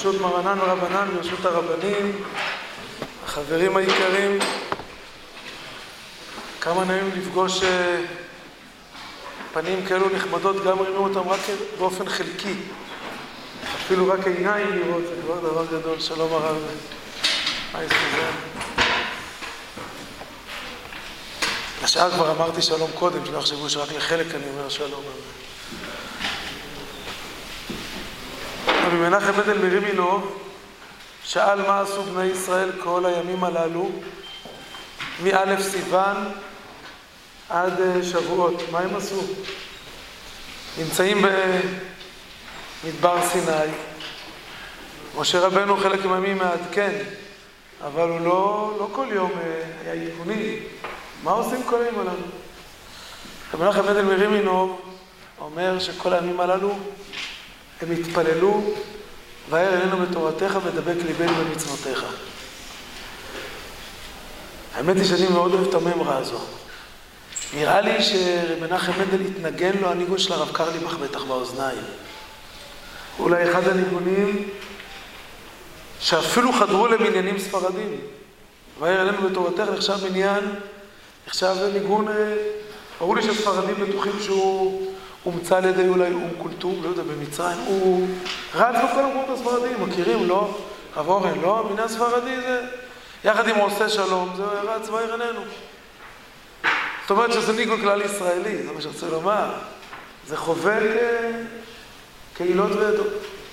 ברשות מרנן ורבנן, ברשות הרבנים, החברים היקרים, כמה נעים לפגוש פנים כאלו נחמדות, גם רואים אותם רק באופן חלקי, אפילו רק עיניים לראות, זה כבר דבר גדול. שלום הרב, מה יסתובב? לשאר כבר אמרתי שלום קודם, שלא יחשבו שרק לחלק אני אומר שלום. רבי מנחם מנדל מרימינוב שאל מה עשו בני ישראל כל הימים הללו, מא' סיוון עד שבועות, מה הם עשו? נמצאים במדבר סיני, משה רבנו חלק מהימים מעדכן, אבל הוא לא כל יום היה עדכוני. מה עושים כל הימים הללו? רבי מנחם מנדל מרימינוב אומר שכל הימים הללו הם התפללו, והאר אלינו בתורתך ודבק ליבנו במצוותיך. האמת היא שאני מאוד אוהב את הממרה הזו. נראה לי שרבי מנחם מנדל התנגן לו הניגון של הרב קרליבך בטח באוזניים. אולי אחד הניגונים שאפילו חדרו למניינים ספרדים. והאר אלינו בתורתך נחשב מניין, נחשב ניגון, ברור לי שהספרדים בטוחים שהוא הומצא על ידי אולי קולטום, לא יודע, במצרים, הוא רץ בכל המקומות הספרדים, מכירים, לא? רב אורן, לא? המניין הספרדי זה, יחד עם עושה שלום, זה רץ והאר אלינו. זאת אומרת שזה ניגון כלל ישראלי, זה מה שרצה לומר. זה חובק קהילות ועדות.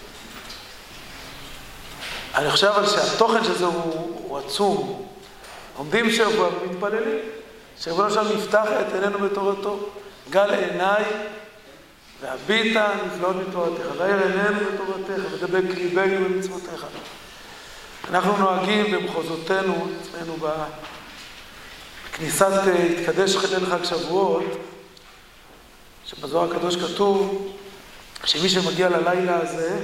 אני חושב על שהתוכן של זה הוא עצום. עומדים שבוע ומתפללים, שרבנו שם נפתח את עינינו בתורתו, גל עיניי והביטה נפלאות בתורתך, והאר עינינו בתורתך, ודבק ליבנו במצוותיך. אנחנו נוהגים במחוזותינו, אצלנו בכניסת התקדש ליל חג שבועות, שבזוהר הקדוש כתוב שמי שמגיע ללילה הזה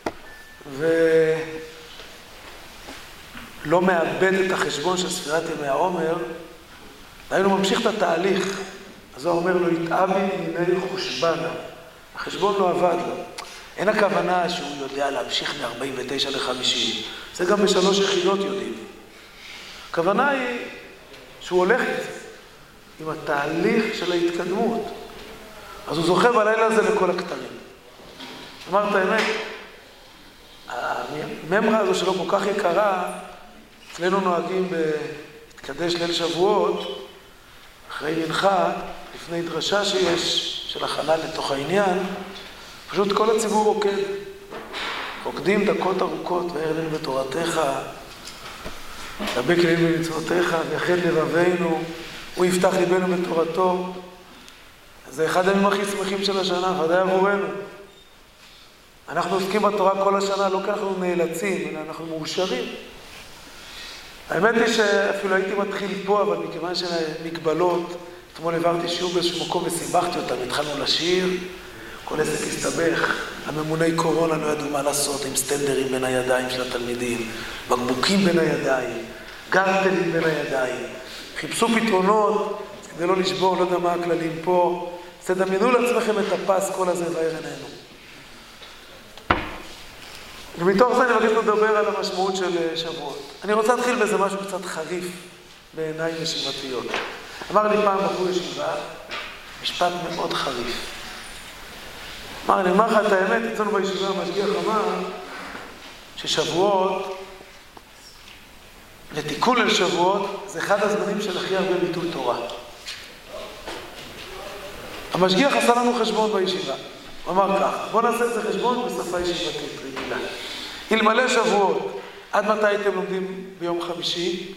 ולא מאבד את החשבון של ספירת ימי העומר, והיינו ממשיך את התהליך. אז הוא אומר לו, התאבי מיני חושבנה. החשבון לא עבד לו. אין הכוונה שהוא יודע להמשיך מ-49 ל-50. זה גם בשלוש יחידות יודעים. הכוונה היא שהוא הולך עם התהליך של ההתקדמות. אז הוא זוכה בלילה הזה לכל הכתרים. אמרת האמת, הממרה הזו שלו כל כך יקרה, אצלנו נוהגים בהתקדש ליל שבועות, אחרי מנחה, לפני דרשה שיש, של הכנה לתוך העניין, פשוט כל הציבור רוקד. רוקדים דקות ארוכות, והאר אלינו בתורתך, דבק ליבנו במצוותיך, ויחד לבבינו, הוא יפתח ליבנו בתורתו. זה אחד הימים הכי שמחים של השנה, ודאי עבורנו. אנחנו עוסקים בתורה כל השנה, לא כי אנחנו נאלצים, אלא אנחנו מאושרים. האמת היא שאפילו הייתי מתחיל פה, אבל מכיוון שמגבלות, אתמול העברתי שיעור באיזשהו מקום וסיבכתי אותם, התחלנו לשיר, כל עסק הסתבך, הממוני קורונה לא ידעו מה לעשות עם סטנדרים בין הידיים של התלמידים, בקבוקים בין הידיים, גרטלים בין הידיים, חיפשו פתרונות כדי לא לשבור, לא יודע מה הכללים פה, אז תדמיינו לעצמכם את הפס כל הזה והאר עינינו. ומתוך זה אני מבקש לדבר על המשמעות של שבועות. אני רוצה להתחיל באיזה משהו קצת חריף בעיניים ישיבתיות. אמר לי פעם בחור ישיבה, משפט מאוד חריף. אמר, אני אומר לך את האמת, אצלנו בישיבה המשגיח אמר ששבועות, לתיקון לשבועות, זה אחד הזמנים של הכי הרבה ביטול תורה. המשגיח עשה לנו חשבון בישיבה. הוא אמר כך, בוא נעשה את זה חשבון בשפה ישיבתית רגילה. אלמלא שבועות, עד מתי הייתם לומדים ביום חמישי?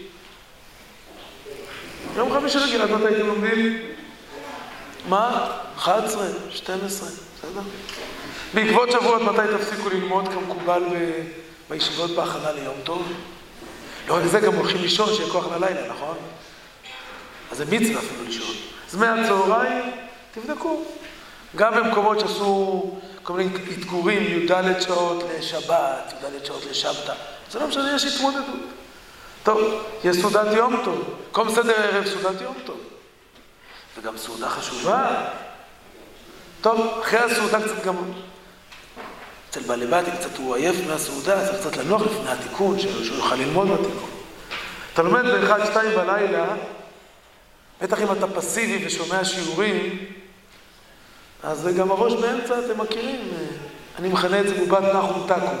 ביום חמישי רגיל, עד מתי הייתם לומדים? מה? 11, 12, בסדר? בעקבות שבועות, מתי תפסיקו ללמוד כמקובל בישיבות בהכנה ליום טוב? לא רק זה, גם הולכים לישון, שיהיה כוח ללילה, נכון? אז זה מצווה אפילו לישון. אז מהצהריים, תבדקו. גם במקומות שעשו כל מיני התגורים, י"ד שעות לשבת, י"ד שעות לשבתא. זה לא משנה, יש התמודדות. טוב, יש סעודת יום טוב. כל מסדר ערב סעודת יום טוב. וגם סעודה חשובה. טוב, אחרי הסעודה קצת גם אצל בעלי בתים, קצת הוא עייף מהסעודה, צריך קצת לנוח לפני התיקון, שהוא יוכל ללמוד בתיקון. אתה לומד ב-1-2 בלילה, בטח אם אתה פסיבי ושומע שיעורים, אז גם הראש באמצע, אתם מכירים, אני מכנה את זה בובת נחום תקום.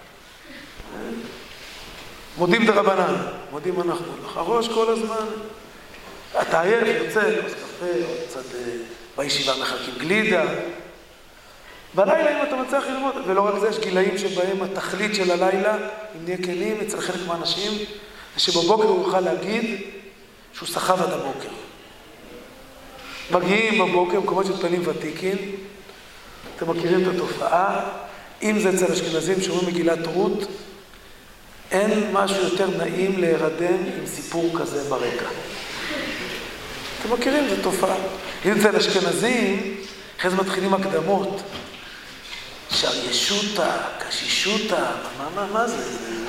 מודים דרבנן, מודים אנחנו. הראש כל הזמן, אתה עייף, יוצא, כוס קפה, או קצת בישיבה מחלקים גלידה. בלילה אם אתה מצליח ללמוד, ולא רק זה, יש גילאים שבהם התכלית של הלילה, אם נהיה כלים, אצל חלק מהאנשים, זה שבבוקר הוא יוכל להגיד שהוא סחב עד הבוקר. מגיעים בבוקר, מקומות של פנים ותיקים, אתם מכירים את התופעה, אם זה אצל אשכנזים שאומרים מגילת רות, אין משהו יותר נעים להירדם עם סיפור כזה ברקע. אתם מכירים, זו תופעה. אם אצל אשכנזים, אחרי זה מתחילים הקדמות. שריישותה, קשישותה, מה זה?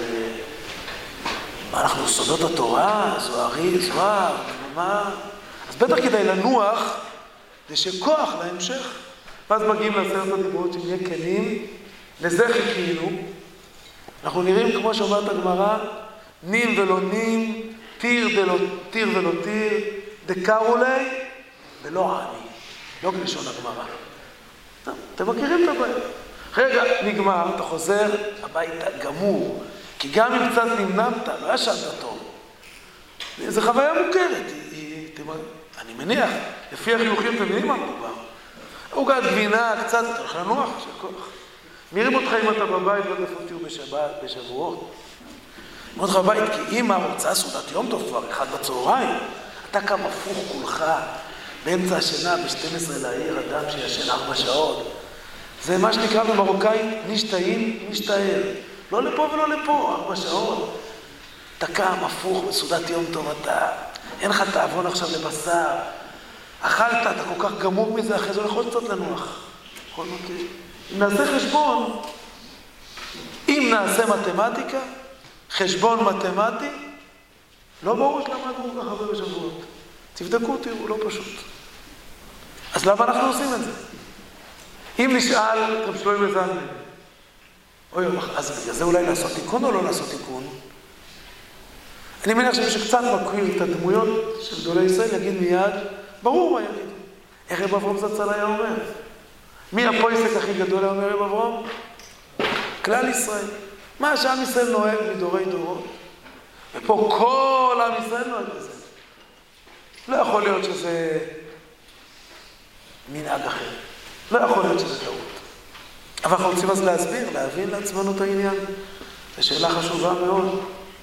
מה אנחנו סודות התורה, זוהרי, זוהר, מה? אז בטח כדאי לנוח, זה שכוח להמשך. ואז מגיעים לעשרת הדיברות שנהיה כלים, לזה חיכינו. אנחנו נראים כמו שאומרת הגמרא, נים ולא נים, תיר ולא תיר, דקרולי ולא עני. לא כלשון הגמרא. אתם מכירים את הבעיה. רגע, נגמר, אתה חוזר הביתה גמור, כי גם אם קצת נמנמת, לא ישנת טוב. זו חוויה מוכרת, אני מניח, לפי החיוכים אתם מבינים מה מדובר. עוגת גבינה, קצת, אתה הולך לנוח, של כוח. מירים אותך אם אתה בבית, לא איפה תהיו בשבת, בשבועות. מירים אותך בבית, כי אמא רוצה סעודת יום טוב כבר, 1 בצהריים. אתה קם הפוך כולך, באמצע השינה, ב-12 לעיר, אדם שישן 4 שעות. זה מה שנקרא במרוקאית, נשתאים, נשתאר. לא לפה ולא לפה, 4 שעות. אתה קם הפוך בסעודת יום טוב, אין לך תאבון עכשיו לבשר. אכלת, אתה כל כך גמור מזה, אחרי זה יכול קצת לנוח. יכול מכיר. אם נעשה חשבון, אם נעשה מתמטיקה, חשבון מתמטי, לא ברור שלמדנו כל כך הרבה בשבועות. תבדקו, תראו, לא פשוט. אז למה אנחנו עושים את זה? אם נשאל, רב שלמה זלמן, אוי, אז בגלל זה אולי לעשות תיקון או לא לעשות תיקון? אני מניח שמי שקצת מכיר את הדמויות של גדולי ישראל יגיד מיד, ברור מה יגיד. איך רב אברהם זצ"ל היה אומר? מי הפויסק הכי גדול היה אומר רב אברהם? כלל ישראל. מה שעם ישראל נוהג מדורי דורות. ופה כל עם ישראל נוהג בזה. לא יכול להיות שזה מנהג אחר. לא יכול להיות שזה טעות. אבל אנחנו רוצים אז להסביר, להבין לעצמנו את העניין. זו שאלה חשובה מאוד.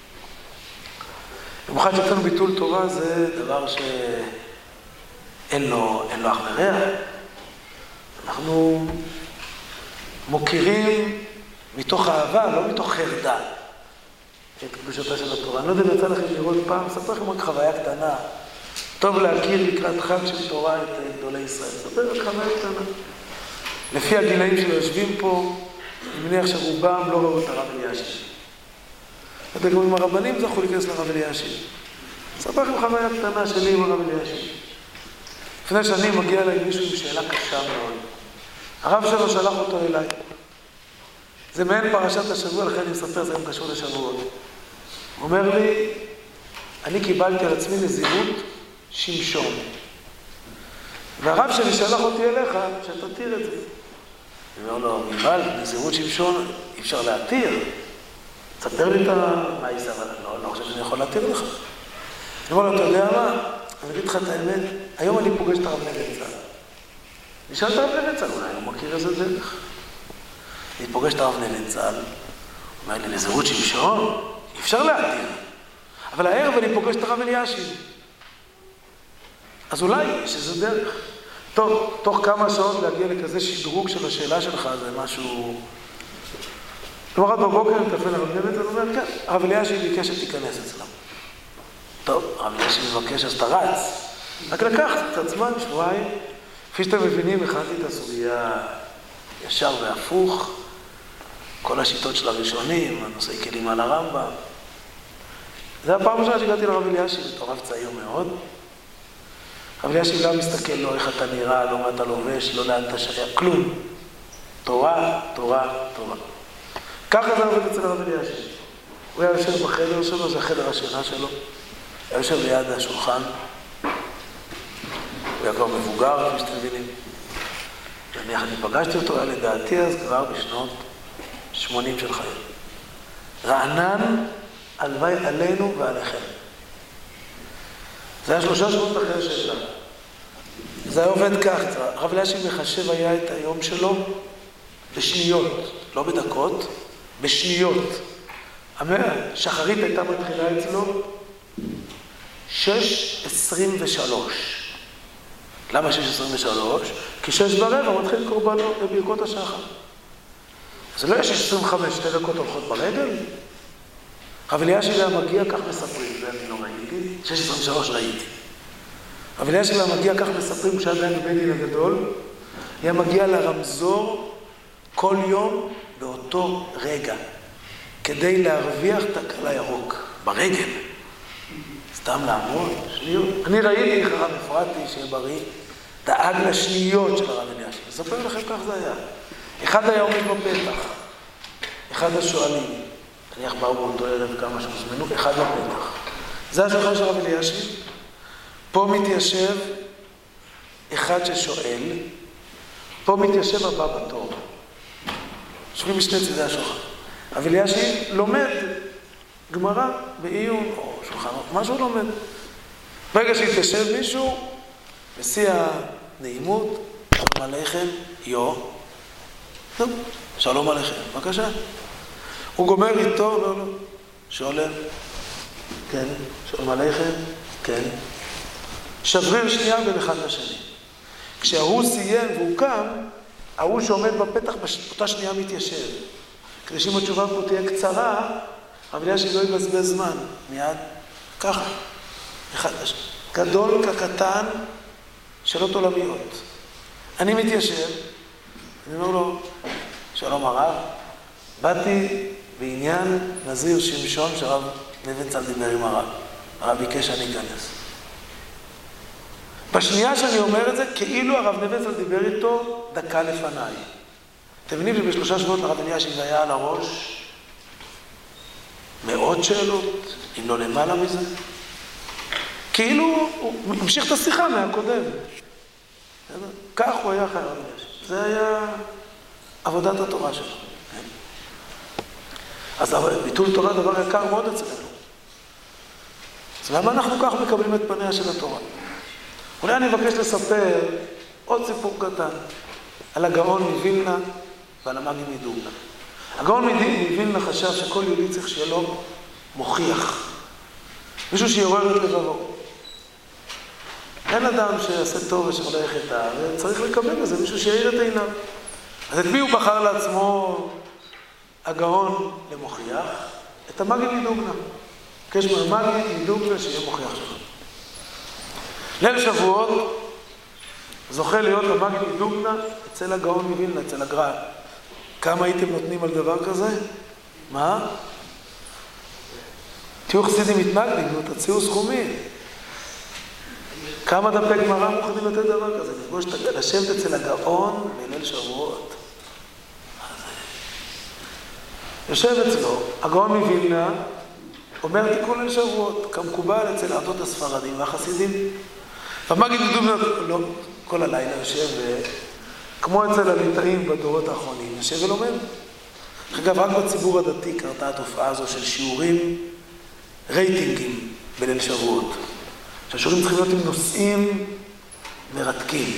במיוחד שאצלנו ביטול תורה זה דבר שאין לו אח ורע. אנחנו מוכירים מתוך אהבה, לא מתוך חרדה, את קדושתה של התורה. אני לא יודע אם יצא לכם לראות פעם, אספר לכם רק חוויה קטנה. טוב להכיר לקראת חג של תורה את גדולי ישראל. אספר רק חוויה קטנה. לפי הגילאים שלו יושבים פה, אני מניח שרובם לא ראו את הרב אלישיב. אתה יודע, גם עם הרבנים זכו להיכנס לרב אלישיב. אספר לכם חוויה קטנה שלי עם הרב אלישיב. לפני שנים מגיע אליי מישהו עם שאלה קשה מאוד. הרב שלו שלח אותו אליי. זה מעין פרשת השבוע, לכן אני מספר, זה גם קשור לשבועות. הוא אומר לי, אני קיבלתי על עצמי נזירות שמשון. והרב שלי שלח אותי אליך, שתתיר את זה. אני אומר לו, קיבל, נזירות שמשון, אי אפשר להתיר. תספר לי את מה היא זה, אבל אני לא חושב שאני יכול להתיר לך. אני אומר לו, אתה יודע מה? אני אגיד לך את האמת, היום אני פוגש את הרב נגנצל. נשאל את הרב נגנצל, אולי הוא מכיר איזה דרך. אני פוגש את הרב נגנצל, הוא אומר לי, נזירות שמשון, אי אפשר להתיר. אבל הערב אני פוגש את הרב אלישיב. אז אולי יש איזה דרך. טוב, תוך כמה שעות להגיע לכזה שדרוג של השאלה שלך, זה משהו... למחרת בבוקר אני מתפעל הרב נגנצל, הוא אומר, כן, הרב אלישיב ביקש שתיכנס אצלם. טוב, הרב אלישיב מבקש, אז אתה רץ. רק לקחת קצת זמן, שבועיים. כפי שאתם מבינים, הכנתי את הסוגיה ישר והפוך. כל השיטות של הראשונים, הנושאי כלים על הרמב"ם. זה הפעם ראשונה שהגעתי לרב אלישיב, הוא רב צעיר מאוד. רב אלישיב לא מסתכל, לא איך אתה נראה, לא מה אתה לובש, לא לאן אתה שייך, כלום. תורה, תורה, תורה. ככה זה עובד אצל הרב אלישיב. הוא היה יושב בחדר שלו, זה החדר השינה שלו. היה יושב ליד השולחן. הוא היה כבר מבוגר, כפי שאתם מבינים. אני פגשתי אותו, היה לדעתי אז כבר בשנות 80 של חיים. רענן, הלוואי עלינו ועליכם. זה היה 3 שבועות אחרי השאלה. זה היה עובד כך. הרב אלישיב מחשב היה את היום שלו בשניות, לא בדקות, בשניות. שחרית הייתה מתחילה אצלו 6:23. למה 6:23? כי 6:15 מתחיל לקרוא בברכות השחר. זה לא יש 6:25, 2 דקות הולכות ברגל. הרב אלישיב היה מגיע, כך מספרים, זה אני לא ראיתי, 6:23 ראיתי. הרב אלישיב היה מגיע, כך מספרים, כשהיה בן בית דין הגדול, היה מגיע לרמזור כל יום באותו רגע, כדי להרוויח את הקל הירוק, ברגל. סתם לעמוד, שניות. אני ראיתי איך הרב אפרתי, שיהיה בריא, דאג לשניות של הרב אלישיב. אספר לכם כך זה היה. אחד היה עומד בפתח, אחד השואלים, נניח באו באותו ערב כמה שהוזמנו, אחד בפתח. זה השולחן של הרב אלישיב. פה מתיישב אחד ששואל, פה מתיישב הבא בתור. יושבים משני צידי השולחן. הרב אלישיב לומד גמרא בעיון או שולחן, מה שהוא לומד. ברגע שהתיישב מישהו, בשיא הנעימות, שלום עליכם, שלום עליכם, בבקשה. הוא גומר איתו, אומר לו, שולם, כן, שלום עליכם, כן. שבריר שנייה בין אחד לשני. כשהוא סיים והוא קם, ההוא שעומד בפתח באותה שנייה מתיישב. כדי שאם התשובה פה תהיה קצרה, הרב אלישיב לא יבזבז זמן, מיד, ככה, אחד לשני. גדול כקטן, שאלות עולמיות. אני מתיישב, אני אומר לו, שלום הרב, באתי בעניין נזיר שמשון שהרב נבנצל דיבר עם הרב. הרב ביקש שאני אכנס. בשנייה שאני אומר את זה, כאילו הרב נבנצל דיבר איתו דקה לפניי. אתם מבינים שב3 שבועות הרב אלישיב היה על הראש מאות שאלות, אם לא למעלה מזה. כאילו הוא ממשיך את השיחה מהקודם. כך הוא היה חי הרב אלישיב. זה היה עבודת התורה שלו. אז ביטול תורה דבר יקר מאוד אצלנו. אז למה אנחנו כך מקבלים את פניה של התורה? אולי אני מבקש לספר עוד סיפור קטן על הגאון מווילנה ועל המגיד מדובנה. הגאון מווילנה חשב שכל יהודי צריך שיהיה לו מוכיח. מישהו שיעורר את לבבו. אין אדם שיעשה טוב ושמולך את הארץ, צריך לקבל בזה מישהו שיעיר את עיניו. אז את מי הוא בחר לעצמו הגאון למוכיח? את המגיד מדובנה. יש מהמגיד מדובנה שיהיה מוכיח שלו. ליל שבועות זוכה להיות המגיד מדובנה אצל הגאון מווילנה, אצל הגר"א. כמה הייתם נותנים על דבר כזה? מה? תהיו חסידים מתנגדים, תציעו סכומים. כמה דפי גמרא מוכנים לתת דבר כזה? לפגוש לשבת אצל הגאון בליל שבועות. יושב אצלו, הגאון מווילנה אומר תיקון ליל שבועות, כמקובל אצל עדות הספרדים והחסידים. המגיד מדובנה, לא, כל הלילה יושב, כמו אצל הליטאים בדורות האחרונים, יושב ולומד. אגב, רק בציבור הדתי קרתה התופעה הזו של שיעורים רייטינגים בליל שבועות. שהשיעורים צריכים להיות עם נושאים מרתקים.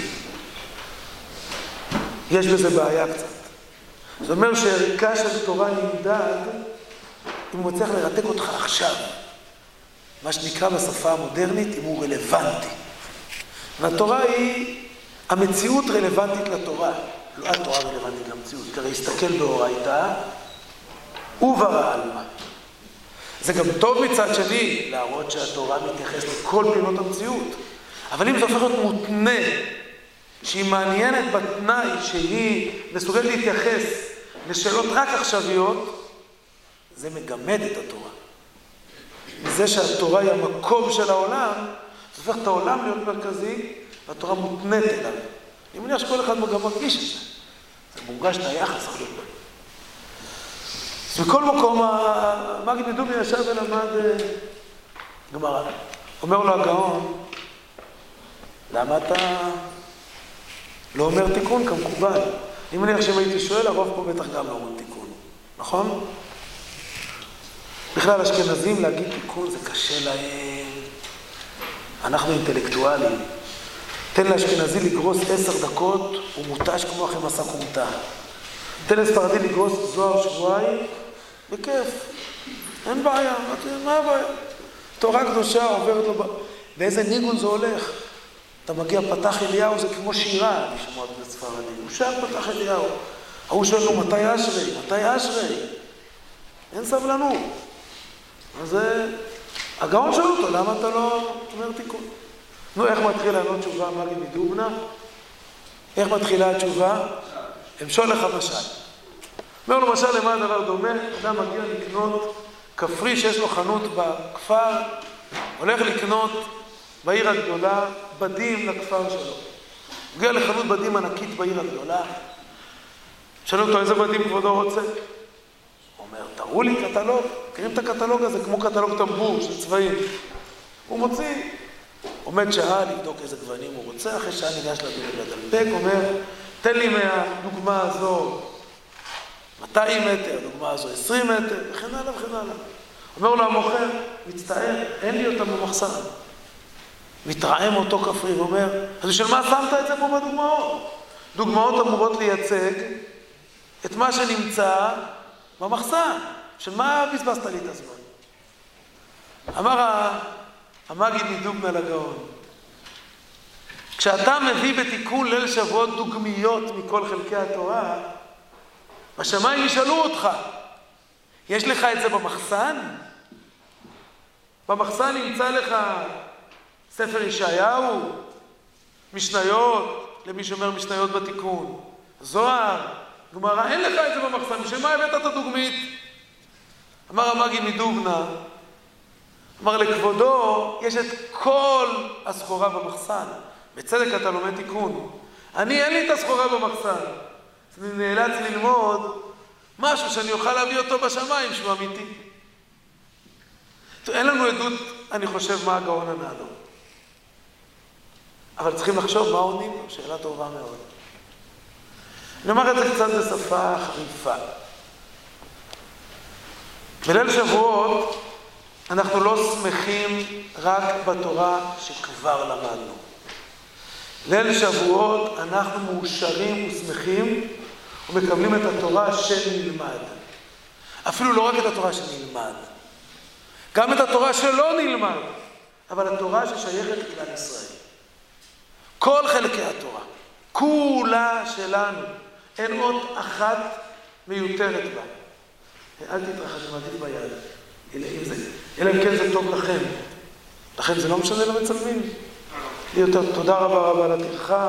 יש בזה בעיה קצת. זאת אומרת שערכה של תורה נמדד אם הוא מצליח לרתק אותך עכשיו. מה שנקרא בשפה המודרנית, אם הוא רלוונטי. והתורה היא, המציאות רלוונטית לתורה. לא התורה רלוונטית למציאות. כי הרי הסתכל באורייתא וברא עלמא. זה גם טוב מצד שני להראות שהתורה מתייחסת לכל פעילות המציאות. אבל אם זה הופך להיות מותנה, שהיא מעניינת בתנאי שהיא מסוגלת להתייחס לשאלות רק עכשוויות, זה מגמד את התורה. מזה שהתורה היא המקום של העולם, זה הופך את העולם להיות מרכזי, והתורה מותנית אליו. אני מניח שכל אחד גם מרגיש את זה. זה מורגש את היחס הכי גדול. אז בכל מקום, המגיד מדובנה ישב ולמד גמרא. אומר לו הגאון, למה אתה לא אומר תיקון כמקובל? אני מניח שאם הייתי שואל, הרוב פה בטח גם לא אומר תיקון, נכון? בכלל אשכנזים להגיד תיקון זה קשה להם. אנחנו אינטלקטואלים. תן לאשכנזי לגרוס 10 דקות, הוא מותש כמו אחרי מסע קומטה. תן לספרדי לגרוס זוהר שבועיים, בכיף. אין בעיה, מה הבעיה? תורה קדושה עוברת לו... באיזה ניגון זה הולך? אתה מגיע פתח אליהו, זה כמו שירה, אני שמוע את ספרדי. הוא שר פתח אליהו. הוא שואל לו, מתי אשרי? מתי אשרי? אין סבלנות. אז הגאון שואל אותו, למה אתה לא אומר תיקון? נו, איך מתחיל לענות תשובה מגיד מדובנה? איך מתחילה התשובה? אמשול לך משל. אומר לו, משל למה הדבר דומה? אדם מגיע לקנות כפרי שיש לו חנות בכפר, הולך לקנות בעיר הגדולה בדים לכפר שלו. מגיע לחנות בדים ענקית בעיר הגדולה. שאלו אותו, איזה בדים כבודו רוצה? הוא אומר, תראו לי קטלוג. מכירים את הקטלוג הזה כמו קטלוג טמבור של צבעים. הוא מוציא. עומד שעה לבדוק איזה גוונים הוא רוצה, אחרי שעה ניגש לדלפק, אומר, תן לי מהדוגמה הזו 200 מטר, דוגמה הזו 20 מטר, וכן הלאה וכן הלאה. אומר לו המוכר, מצטער, אין לי אותם במחסן. מתרעם אותו כפרי ואומר, אז בשביל מה שמת את זה פה בדוגמאות? דוגמאות אמורות לייצג את מה שנמצא במחסן. בשביל מה בזבזת לי את הזמן? אמר המגיד מדובנה לגאון, כשאתה מביא בתיקון ליל שבועות דוגמיות מכל חלקי התורה, בשמיים ישאלו אותך, יש לך את זה במחסן? במחסן נמצא לך ספר ישעיהו, משניות, למי שאומר משניות בתיקון, זוהר, גמרא, אין לך את זה במחסן, בשביל מה הבאת את הדוגמית? אמר המגיד מדובנה, אמר לכבודו, יש את כל הסחורה במחסן. בצדק אתה לומד תיקון. אני אין לי את הסחורה במחסן. אז אני נאלץ ללמוד משהו שאני אוכל להביא אותו בשמיים שהוא אמיתי. אין לנו עדות, אני חושב, מה הגאון ענה לו. אבל צריכים לחשוב מה עונים לו. שאלה טובה מאוד. אני אומר את זה קצת בשפה חריפה. בליל שבועות, אנחנו לא שמחים רק בתורה שכבר למדנו. ליל שבועות אנחנו מאושרים ושמחים ומקבלים את התורה שנלמד. אפילו לא רק את התורה שנלמד, גם את התורה שלא נלמד, אבל התורה ששייכת לכלל ישראל. כל חלקי התורה, כולה שלנו, אין עוד אחת מיותרת בה. אל תתרחש, מעדיף ביד. אלא אם כן זה טוב לכם. לכן זה לא משנה למצלמים. תודה רבה על הטרחה.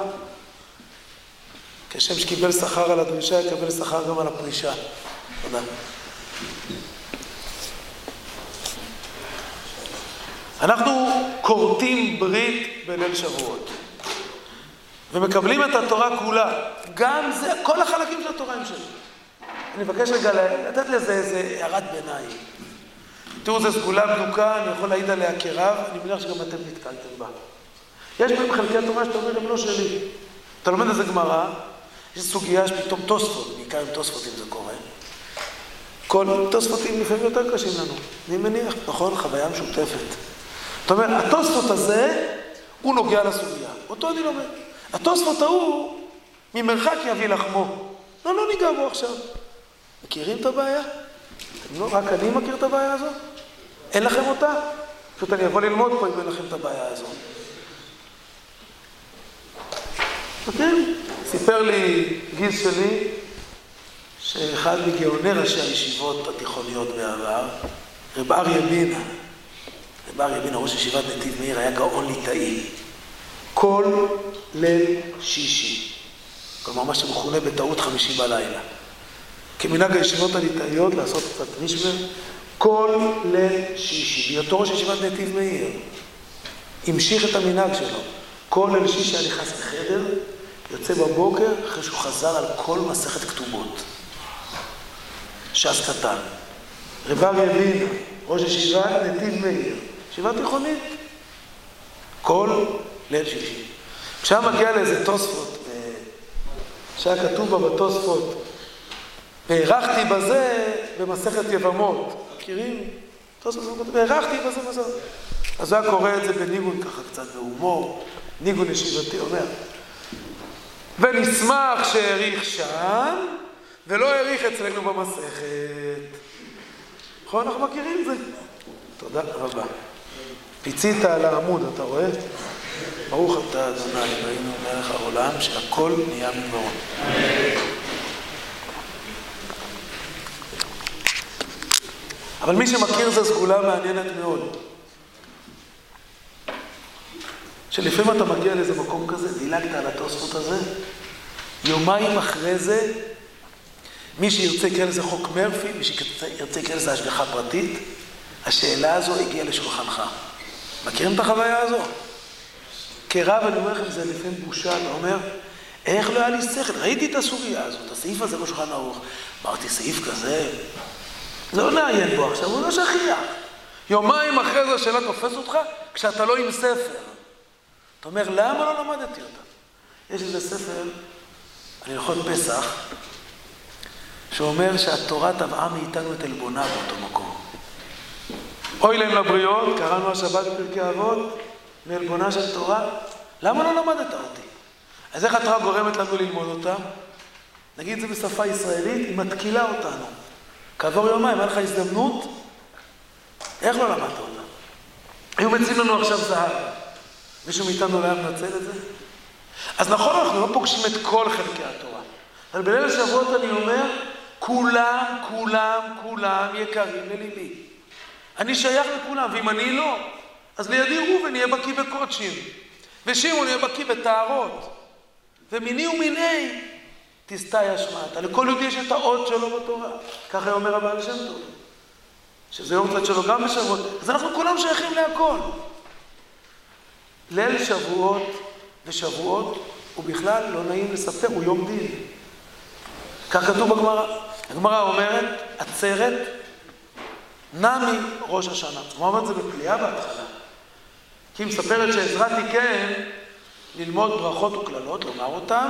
כשם שקיבל שכר על הדרישה, יקבל שכר גם על הפרישה. תודה. אנחנו קוראים ברית בליל שבועות. ומקבלים את התורה כולה. גם זה, כל החלקים של התורה הם שלי. אני מבקש רגע לתת לזה איזה הערת ביניים. תראו, זו סגולה בדוקה, אני יכול להעיד עליה כרב, אני מניח שגם אתם נתקלתם בה. יש בהם חלקי התורה שאתה אומר, הם לא שלי. אתה לומד איזה גמרא, יש סוגיה שפתאום תוספות, בעיקר עם תוספותים זה קורה. כל תוספותים לפעמים יותר קשים לנו. אני מניח, נכון, חוויה משותפת. זאת אומרת, התוספות הזה, הוא נוגע לסוגיה. אותו אני לומד. התוספות ההוא, ממרחק יביא לחמו. לא ניגע בו עכשיו. מכירים את הבעיה? לא, רק אני מכיר את הבעיה הזו? אין לכם אותה? פשוט אני יכול ללמוד פה אם אין לכם את הבעיה הזו. אוקיי? סיפר לי גיס שלי, שאחד מגאוני ראשי הישיבות התיכוניות בעבר, רב אריה בינה, ראש ישיבת נתיב מאיר, היה גאון ליטאי. כל ליל שישי, כלומר מה שמכונה בטעות 50 בלילה. כמנהג הישיבות הליטאיות לעשות קצת משמר, כל ליל שישי, בהיותו ראש ישיבת נתיב מאיר, המשיך את המנהג שלו. כל ליל שישי היה נכנס לחדר, יוצא בבוקר אחרי שהוא חזר על כל מסכת כתובות. ש"ס קטן. רב אריה וינר, ראש ישיבת נתיב מאיר, ישיבה תיכונית. כל ליל שישי. כשהיה מגיע לאיזה תוספות, שהיה כתוב בה בתוספות, והערכתי בזה במסכת יבמות. מכירים? והערכתי בזה מסכת. אז הוא היה קורא את זה בניגון ככה קצת, בהומור, ניגון ישיבתי, אומר. ונשמח שהעריך שם, ולא העריך אצלנו במסכת. נכון, אנחנו מכירים את זה. תודה רבה. פיצית על העמוד, אתה רואה? ברוך אתה אדוני, אלוהינו מלך העולם, שהכל נהיה מדברו. אבל מי שמכיר זו סגולה מעניינת מאוד. שלפעמים אתה מגיע לאיזה מקום כזה, דילגת על התוספות הזה, יומיים אחרי זה, מי שירצה יקרא לזה חוק מרפי, מי שירצה יקרא לזה השגחה פרטית, השאלה הזו הגיעה לשולחנך. מכירים את החוויה הזו? כרב אני אומר לכם, זה לפעמים בושה, אתה אומר, איך לא היה לי שכל? ראיתי את הסוגיה הזאת, הסעיף הזה בשולחן ערוך. אמרתי, סעיף כזה, זה לא נעיין בו עכשיו, הוא לא שכיח. יומיים אחרי זה השאלה תופס אותך, כשאתה לא עם ספר. אתה אומר, למה לא למדתי אותה? יש איזה ספר, אני הלכות פסח, שאומר שהתורה טבעה מאיתנו את עלבונה באותו מקום. אוי להם לבריות, קראנו השבת בפרקי אבות, מעלבונה של תורה. למה לא למדת אותי? אז איך התורה גורמת לנו ללמוד אותה? נגיד זה בשפה ישראלית, היא מתקילה אותנו. כעבור יומיים, היה לך הזדמנות, איך לא למדת אותה? היו מציעים לנו עכשיו זהב. מישהו מאיתנו לא היה מנצל את זה? אז נכון, אנחנו לא פוגשים את כל חלקי התורה. אבל בליל השבועות אני אומר, כולם יקרים לליבי. אני שייך לכולם, ואם אני לא, אז לידי ראובן יהיה בקיא בקודשים, ושמעון יהיה בקיא בטהרות, ומיני ומיני תסתא ישמעת. לכל יהודי יש את האות שלו בתורה. ככה אומר הבעל שם טוב, שזה יום קצת שלו גם בשבועות. אז אנחנו כולם שייכים להכל. ליל שבועות ושבועות הוא בכלל לא נעים לספר, הוא יום דין. כך כתוב בגמרא. הגמרא אומרת, עצרת נמי ראש השנה. הוא אומר את זה בפליאה בהתחלה. כי היא מספרת שעזרת תיקן ללמוד ברכות וכללות, לומר אותם,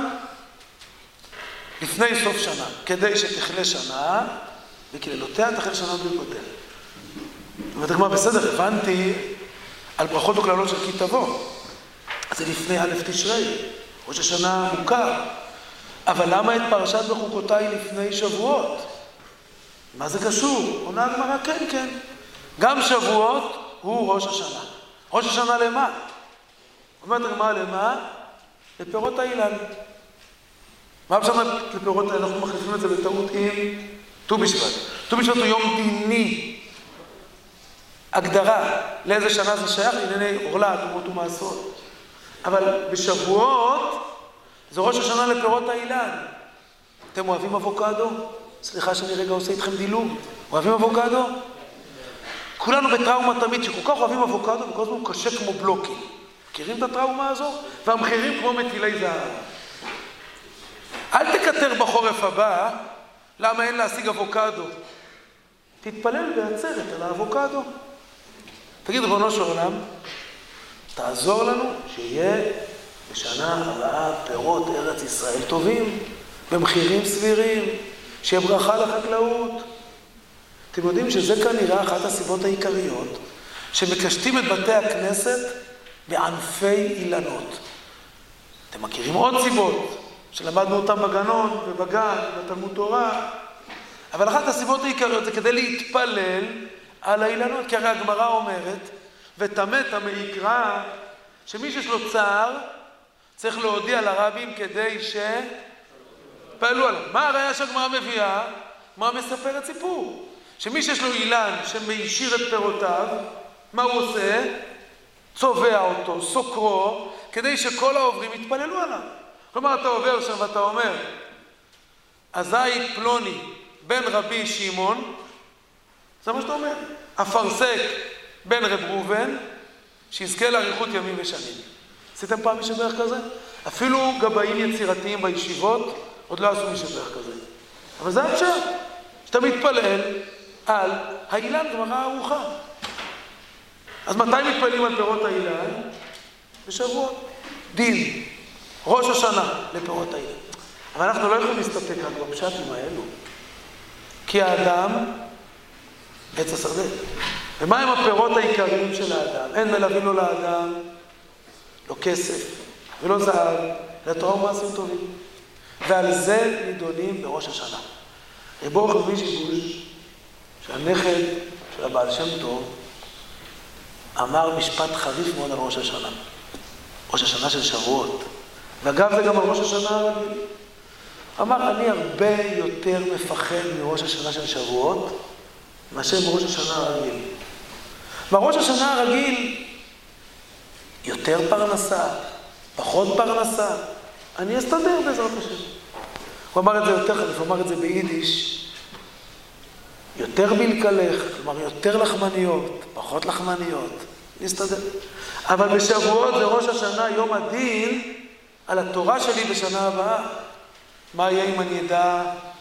לפני סוף שנה, כדי שתכלה שנה, וכללותיה תחל שנה ברכותיה. ואתה כבר בסדר, הבנתי על ברכות וכללות של כי תבוא. אז זה לפני א' תשרי, ראש השנה מוכר. אבל למה את פרשת בחוקותיי לפני שבועות? מה זה קשור? עונה הגמרא, כן. גם שבועות הוא ראש השנה. ראש השנה למה? אומרת הגמרא למה? לפירות האילן. מה אפשר לפירות האילן? אנחנו מחליפים את זה בטעות עם ט"ו בשבט. ט"ו בשבט הוא יום דיני. הגדרה לאיזה שנה זה שייך לענייני עורלה, תרומות ומעשרות. אבל בשבועות זה ראש השנה לפירות האילן. אתם אוהבים אבוקדו? סליחה שאני רגע עושה איתכם דילוג. אוהבים אבוקדו? כולנו בטראומה תמיד, שכל כך אוהבים אבוקדו, וכל הזמן הוא קשה כמו בלוקים. מכירים את הטראומה הזו? והמחירים כמו מטילי זהב. אל תקטר בחורף הבא, למה אין להשיג אבוקדו. תתפלל בעצרת על האבוקדו. תגיד, ריבונו של עולם, תעזור לנו שיהיה בשנה הבאה פירות ארץ ישראל טובים, במחירים סבירים, שיהיה ברכה לחקלאות. אתם יודעים שזה כנראה אחת הסיבות העיקריות, שמקשטים את בתי הכנסת בענפי אילנות. אתם מכירים עוד סיבות, שלמדנו אותם בגנון ובגן, בתלמוד תורה, אבל אחת הסיבות העיקריות זה כדי להתפלל על האילנות, כי הרי הגמרא אומרת, ותמת המעיקרא, שמי שיש לו צער, צריך להודיע לרבים כדי שפעלו עליו. מה הראיה שהגמרא מביאה? מה מספרת סיפור? שמי שיש לו אילן שמיישיר את פירותיו, מה הוא עושה? צובע אותו, סוקרו, כדי שכל העוברים יתפללו עליו. כלומר, אתה עובר שם ואתה אומר, הזית פלוני בן רבי שמעון, זה מה שאתה אומר. אפרסק בן רב ראובן, שיזכה לאריכות ימים ושנים. עשיתם פעם משבח כזה? אפילו גבאים יצירתיים בישיבות עוד לא עשו משבח כזה. אבל זה הפשט, שאתה מתפלל על האילן גמרא ארוחה. אז מתי מתפללים על פירות האילן? בשבועות. דין, ראש השנה לפירות האילן. אבל אנחנו לא יכולים להסתפק רק בפשטים האלו. כי האדם עץ השדה. ומה הם הפירות העיקריים של האדם? אין מלווים לו לאדם, לא כסף ולא זהב, לתורה ומעשים טובים. ועל זה נידונים בראש השנה. רבו חמיש שיבוש, שהנכד של הבעל שם טוב, אמר משפט חריף מאוד על ראש השנה. ראש השנה של שבועות. ואגב זה גם על ראש השנה הרגיל. אמר, אני הרבה יותר מפחד מראש השנה של שבועות, מאשר מראש השנה הרגיל. בראש השנה הרגיל, יותר פרנסה, פחות פרנסה, אני אסתדר בעזרת השם. הוא אמר את זה יותר חליף, הוא אמר את זה ביידיש, יותר בלקלך, כלומר יותר לחמניות, פחות לחמניות, נסתדר. אבל בשבועות זה ראש השנה, יום הדין, על התורה שלי בשנה הבאה. מה יהיה אם אני אדע?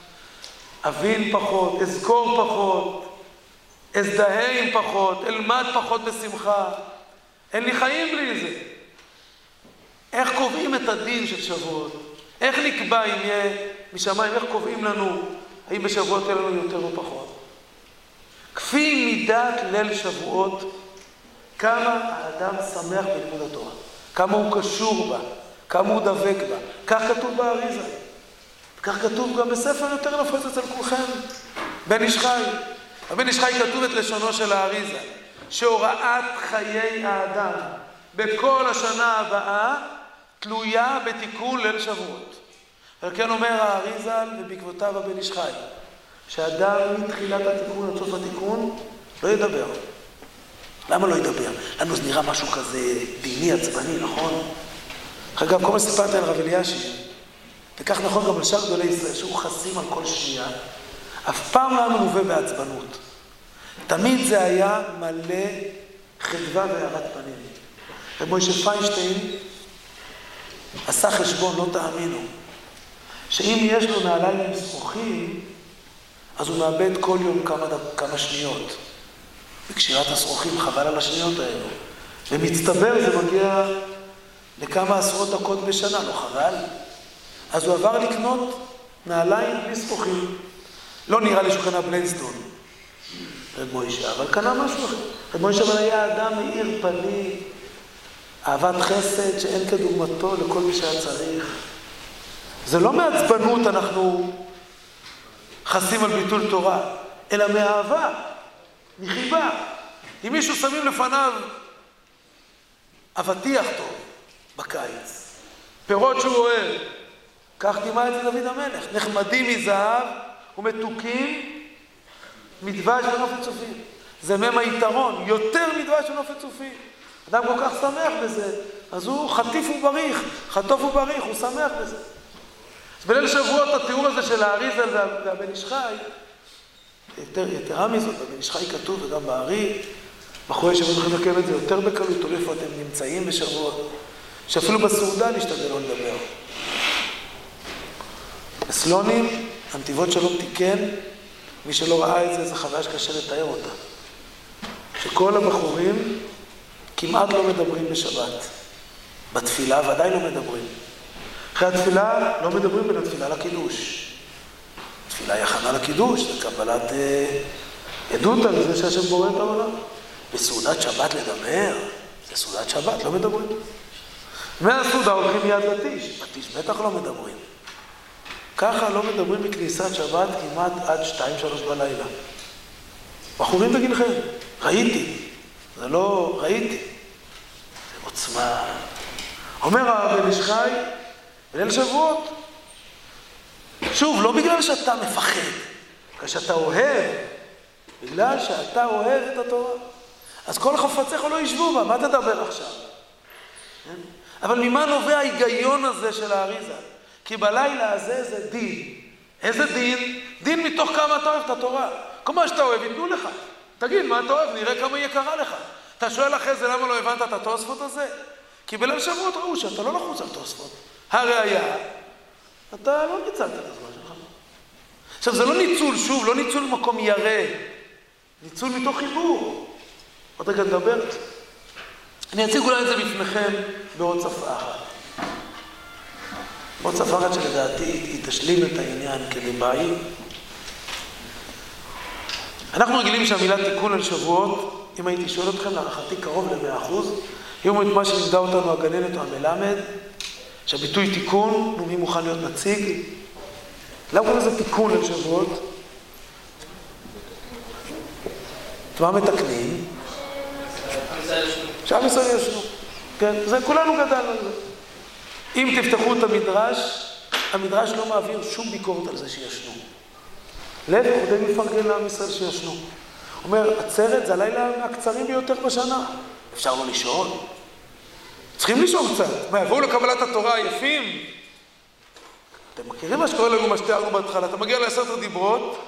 אבין פחות, אזכור פחות, אזדהה עם פחות, אלמד פחות בשמחה. אין לי חיים בלי זה. איך קובעים את הדין של שבועות? איך נקבע אם יהיה משמיים? איך קובעים לנו האם בשבועות יהיה לנו יותר או פחות? כפי מידת ליל שבועות, כמה האדם שמח בלימוד התורה, כמה הוא קשור בה, כמה הוא דבק בה. כך כתוב באריזה. כך כתוב גם בספר יותר נפוץ אצל כולכם, בן איש חי. הבן איש חי כתוב את לשונו של האריזה, שהוראת חיי האדם בכל השנה הבאה תלויה בתיקון ליל שבועות. אבל כן אומר האריזה ובעקבותיו הבן איש חי, שאדם מתחילת התיקון עד סוף התיקון לא ידבר. למה לא ידבר? לנו זה נראה משהו כזה דיני, עצבני, נכון? אגב, כל מה שסיפרתי על רב אלישיב, וכך נכון גם על שאר גדולי ישראל, שהוא חסים על כל שנייה, אף פעם לא מלווה בעצבנות. תמיד זה היה מלא חדווה והארת פנים. רב מוישה פיינשטיין עשה חשבון, לא תאמינו, שאם יש לו נעליים שרוכים, אז הוא מאבד כל יום כמה שניות. בקשירת השרוכים חבל על השניות האלו. ומצטבר זה מגיע לכמה עשרות דקות בשנה, לא חבל? אז הוא עבר לקנות נעליים בלי שרוכים. לא נראה לי שהוא קנה בליינסטון, רב מוישה, אבל קנה משהו אחר. רב מוישה אבל היה אדם מאיר פנים, אהבת חסד שאין כדוגמתו לכל מי שהיה צריך. זה לא מעצבנות אנחנו חסים על ביטול תורה, אלא מאהבה, מחיבה. אם מישהו שמים לפניו אבטיח טוב בקיץ, פירות שהוא אוהב, כך דימה את דוד המלך, נחמדים מזהב ומתוקים מדבש ונופת צופים. זה מם היתרון, יותר מדבש ונופת צופים. אדם כל כך שמח בזה, אז הוא חטיף ובריך, חטוף ובריך, הוא שמח בזה. אז בליל שבועות התיאור הזה של האריזה והבן איש חי, יתרה מזאת, בבן איש חי כתוב וגם בארי, בחורי שבועות יכולים לקיים את זה יותר בקלות, תראו איפה אתם נמצאים בשבועות, שאפילו בסעודה נשתדל לא לדבר. בסלונים, הנתיבות שלום תיקן, מי שלא ראה את זה, זה חוויה שקשה לתאר אותה. שכל הבחורים כמעט לא מדברים בשבת. בתפילה ודאי לא מדברים. אחרי התפילה לא מדברים בין התפילה לקידוש. התפילה היא הכנה לקידוש, זה קבלת עדות על זה שהשם בורא את העולם. בסעודת שבת לדבר, זה סעודת שבת, לא מדברים. מהסעודה הולכים מיד לטיש, בטיש בטח לא מדברים. ככה לא מדברים בכניסת שבת כמעט עד 2-3 בלילה. בחורים בגילכם, ראיתי, זה לא ראיתי, זה עוצמה. אומר הבן איש חי, בליל שבועות. שוב, לא בגלל שאתה מפחד, כשאתה אוהב, בגלל שאתה אוהב את התורה. אז כל חפציך לא ישבו בה, מה תדבר עכשיו? אבל ממה נובע ההיגיון הזה של האריזה? כי בלילה הזה זה דין. איזה דין? דין מתוך כמה אתה אוהב את התורה. כמו שאתה אוהב, ייתנו לך. תגיד, מה אתה אוהב? נראה כמה יקרה לך. אתה שואל אחרי זה למה לא הבנת את התוספות הזה? כי בליל שבועות ראו שאתה לא לחוץ על תוספות. הראיה, אתה לא ניצלת את הזמן שלך. עכשיו, זה לא ניצול, שוב, לא ניצול מקום ירא, ניצול מתוך חיבור. עוד רגע נדבר. אני אציג אולי את זה בפניכם בעוד שפה אחת. בעוד שפה אחת שלדעתי היא תשלים את העניין כדבעי. אנחנו רגילים שהמילה תיקון על שבועות, אם הייתי שואל אתכם, להערכתי קרוב ל100%, יום את מה שלימדה אותנו הגננת או המלמד, שהביטוי תיקון, מי מוכן להיות נציג? למה קוראים לזה תיקון על שבועות? את מה מתקנים? שעם ישראל ישנו. כן, זה כולנו גדלנו על זה. אם תפתחו את המדרש, המדרש לא מעביר שום ביקורת על זה שישנו. להפך, הוא די מפרגן לעם ישראל שישנו. הוא אומר, עצרת זה הלילה הקצרים ביותר בשנה. אפשר לא לישון. צריכים לישון קצת. מה, יבואו לקבלת התורה עייפים? אתם מכירים מה שקורה לנו, מה שתיארנו בהתחלה? אתה מגיע ל10 הדיברות,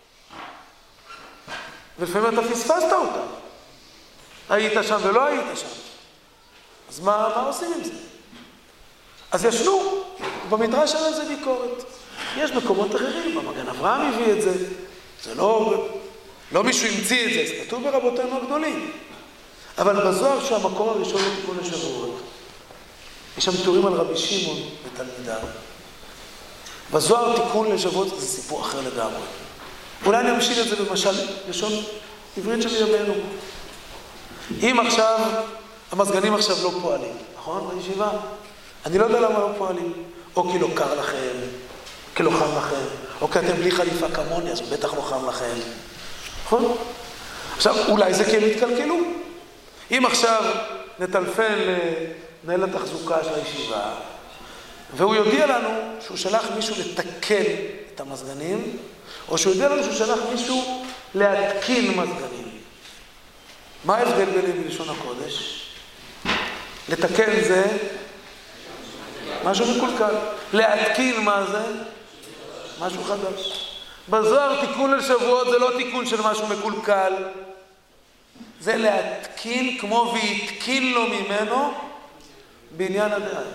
ולפעמים אתה פספסת אותה. היית שם ולא היית שם. אז מה עושים עם זה? אז ישנו, במדרש על זה ביקורת. יש מקומות אחרים, במגן אברהם הביא את זה. זה לא מישהו המציא את זה, זה כתוב ברבותינו הגדולים. אבל בזוהר שהוא המקור הראשון לתיקון לשבועות, יש שם תיאורים על רבי שמעון ותלמידיו. בזוהר תיקון לשבועות זה סיפור אחר לגמרי. אולי אני אמשיל את זה במשל לשון עברית של ימינו. אם עכשיו, המזגנים עכשיו לא פועלים, נכון? בישיבה? אני לא יודע למה לא פועלים. או כי לא קר לכם, כי לא חם לכם, או כי אתם בלי חליפה כמוני, אז בטח לא חם לכם. נכון? עכשיו, אולי זה כי הם התקלקלו. אם עכשיו נטלפן למנהל התחזוקה של הישיבה, והוא יודיע לנו שהוא שלח מישהו לתקן את המזגנים, או שהוא יודיע לנו שהוא שלח מישהו להתקין מזגנים. מה ההבדל ביניהם בלשון הקודש? לתקן זה משהו מקולקל. להתקין מה זה? משהו חדש. בזוהר תיקון לשבועות זה לא תיקון של משהו מקולקל. זה להתקין כמו והתקין לו ממנו בעניין הדעת.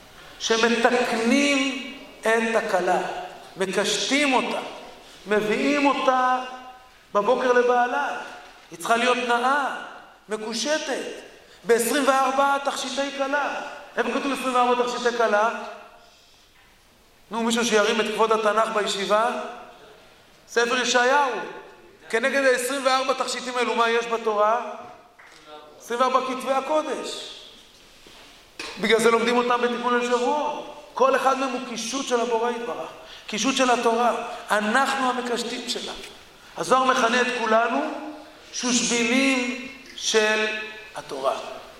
שמתקנים את הקלה, מקשטים אותה, מביאים אותה בבוקר לבעלה. היא צריכה להיות נאה, מקושטת, ב-24 תכשיטי קלה. איפה כתוב 24 תכשיטי קלה? נו, מישהו שירים את כבוד התנ"ך בישיבה? ספר ישעיהו. כנגד ה-24 תכשיטים האלו, מה יש בתורה? 24 כתבי הקודש. בגלל זה לומדים אותם בתיקון לשבועות. כל אחד מהם הוא קישוט של הבורא יתברך. קישוט של התורה. אנחנו המקשטים שלה. הזוהר מכנה את כולנו שושבינים של התורה.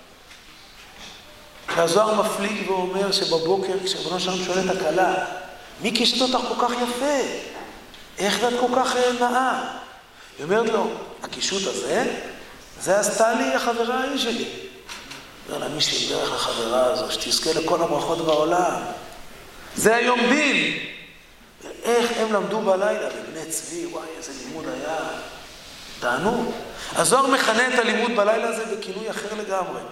והזוהר מפליג ואומר שבבוקר, כשרבנו שלום שואל את הכלה, מי קישט אותך כל כך יפה? איך את כל כך נאה? היא אומרת לו, הקישוט הזה, זה עשתה לי החברה ההיא שלי. אומר לה, מי שידרך לחברה הזו, שתזכה לכל הברכות בעולם. זה היום דין. איך הם למדו בלילה, בבני צבי, וואי, איזה לימוד היה. תענו. הזוהר מכנה את הלימוד בלילה הזה בכינוי אחר לגמרי.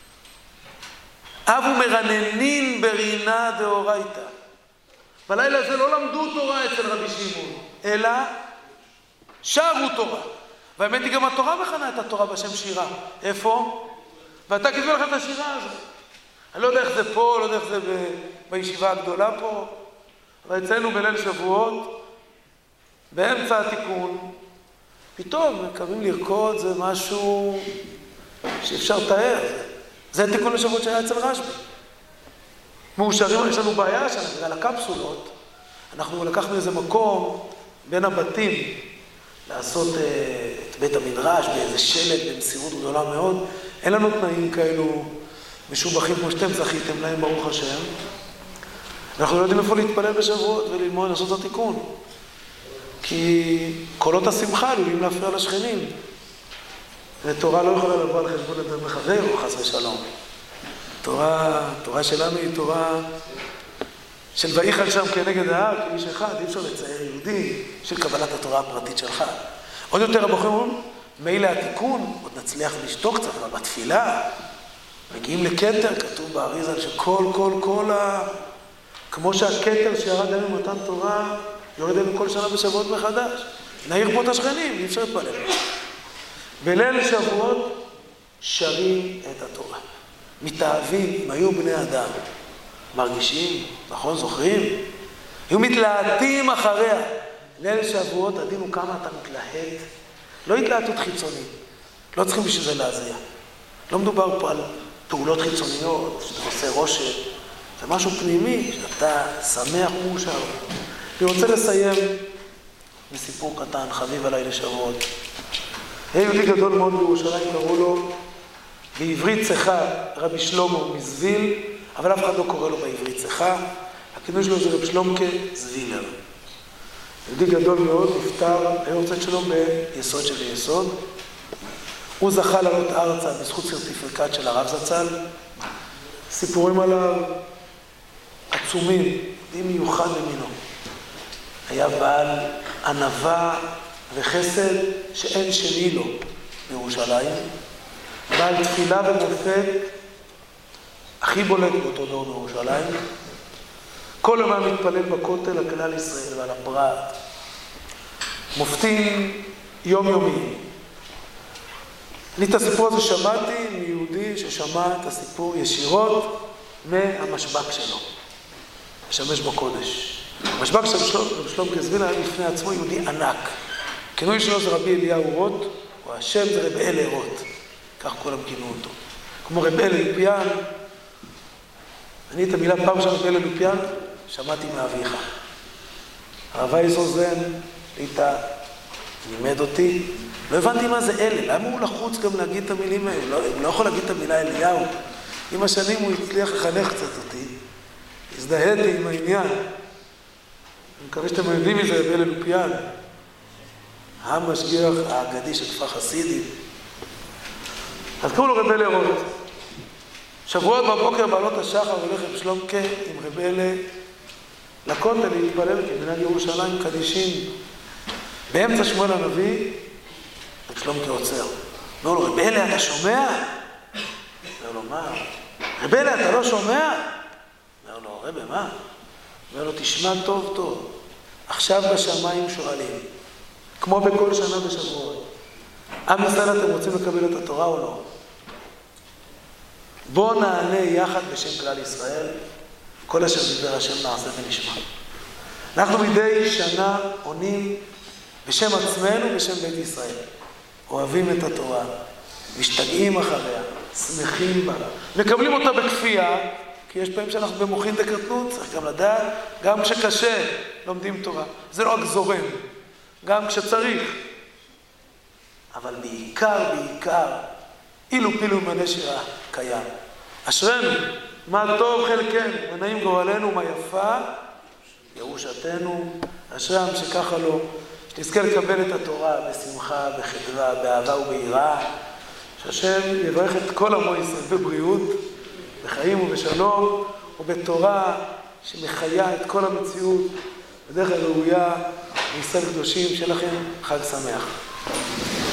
אבו מרננין ברינה דאורייתא. בלילה הזה לא למדו תורה אצל רבי שמעון, אלא שרו תורה. והאמת היא גם התורה מכנה את התורה בשם שירה. איפה? ואתה כתבו לך את השירה הזאת. אני לא יודע איך זה פה, לא יודע איך זה בישיבה הגדולה פה, אבל אצלנו בליל שבועות, באמצע התיקון, פתאום מקווים לרקוד, זה משהו שאפשר לתאר. זה התיקון לשבועות שהיה אצל רשב"י. מאושרים, יש לנו בעיה שם, בגלל הקפסולות, אנחנו לקחנו איזה מקום בין הבתים, לעשות את בית המדרש באיזה שלט במסירות גדולה מאוד. אין לנו תנאים כאלו משובחים כמו שאתם זכיתם להם, ברוך השם. אנחנו לא יודעים איפה להתפלל בשבועות וללמוד לעשות את התיקון. כי קולות השמחה עלולים להפריע לשכנים. ותורה לא יכולה לבוא על חשבון אדם מחבר או חס ושלום. תורה שלנו היא תורה של ויחל שם כנגד ההר, כאיש אחד, אי אפשר לצייר יהודי של קבלת התורה הפרטית שלך. עוד יותר הבחורים אומרים, מילא התיקון, עוד נצליח לשתוק קצת, אבל בתפילה, מגיעים לכתר, כתוב באריזה שכל כמו שהכתר שירד לנו מתן תורה, יורד לנו כל שנה בשבועות מחדש. נעיר פה את השכנים, אי אפשר להתפלל. בליל שבועות שרים את התורה. מתאהבים, אם היו בני אדם. מרגישים, נכון, זוכרים? היו מתלהטים אחריה. ליל שבועות, הדין הוא כמה אתה מתלהט. לא התלהטות חיצונית. לא צריכים בשביל זה להזיע. לא מדובר פה על פעולות חיצוניות, שאתה עושה רושם. זה משהו פנימי, שאתה שמח ומאושר. אני רוצה לסיים בסיפור קטן, חביב עליי לשבועות. היה יהודי גדול מאוד בירושלים, קראו לו בעברית צחה רבי שלמה מזוויל, אבל אף אחד לא קורא לו בעברית צחה. הכינוי שלו זה רבי שלומקה זווילר. יהודי גדול מאוד, נפטר, היה רוצה שלו ביסוד שביסוד. הוא זכה לעלות ארצה בזכות סרטיפיקט של הרב זצ"ל. סיפורים עליו עצומים, די מיוחד במינו. היה בעל ענווה וחסד שאין שני לו בירושלים. בעל תפילה ומופת הכי בולט באותו דור בירושלים. כל יום היה מתפלל בכותל על כלל ישראל ועל הפרט. מופתים יומיומיים. אני את הסיפור הזה שמעתי מיהודי ששמע את הסיפור ישירות מהמשבק שלו. משמש בקודש. המשבק של שלומקה זווילר היה לפני עצמו יהודי ענק. הכינוי שלו זה רבי אליהו רוט, או השם זה רבי אלי רוט. כך כולם כינו אותו. כמו רבי אלי לופיאן. אני את המילה פעם שם רבי אלי לופיאן, שמעתי מאביך. הרב אייזוזן, איתה, לימד אותי. לא הבנתי מה זה אלה. למה הוא לחוץ גם להגיד את המילים האלה? הוא לא יכול להגיד את המילה אליהו. עם השנים הוא הצליח לחנך קצת אותי. הזדהיתי עם העניין. אני מקווה שאתם יודעים מזה, רבי אלי לופיאן. המשגיח האגדי של כפר חסידים. אז קראו לו רבי אלי רוט. שבועות בבוקר בעלות השחר הולך רבי שלומקה עם רבי אלי לכותל להתפלל כמנהג ירושלים קדישים. באמצע שמואל הנביא, רבי שלומקה עוצר. אומר לו, רבי אלי, אתה שומע? אומר לו, מה? רבי אלי, אתה לא שומע? אומר לו, רבי, מה? אומר לו, תשמע טוב טוב. עכשיו בשמיים שואלים, כמו בכל שנה בשבועות. עם ישראל, אתם רוצים לקבל את התורה או לא? בואו נענה יחד בשם כלל ישראל, כל אשר דיבר השם נעשה ונשמע. אנחנו מדי שנה עונים בשם עצמנו, בשם בית ישראל. אוהבים את התורה, משתגעים אחריה, שמחים בה, מקבלים אותה בכפייה, כי יש פעמים שאנחנו במוחין דקרטנות, צריך גם לדעת, גם כשקשה לומדים תורה. זה לא רק זורם, גם כשצריך. אבל בעיקר, אילו פילו מנה שירה קיים. אשרנו, מה טוב חלקנו, מה נעים גורלנו, מה יפה, ירושתנו, אשרם שככה לא, שנזכה לקבל את התורה בשמחה, בחדווה, באהבה וביראה, שהשם יברך את כל עמו ישראל בבריאות, בחיים ובשלום, ובתורה שמחיה את כל המציאות, בדרך הראויה, בישראל קדושים, שיהיה לכם חג שמח.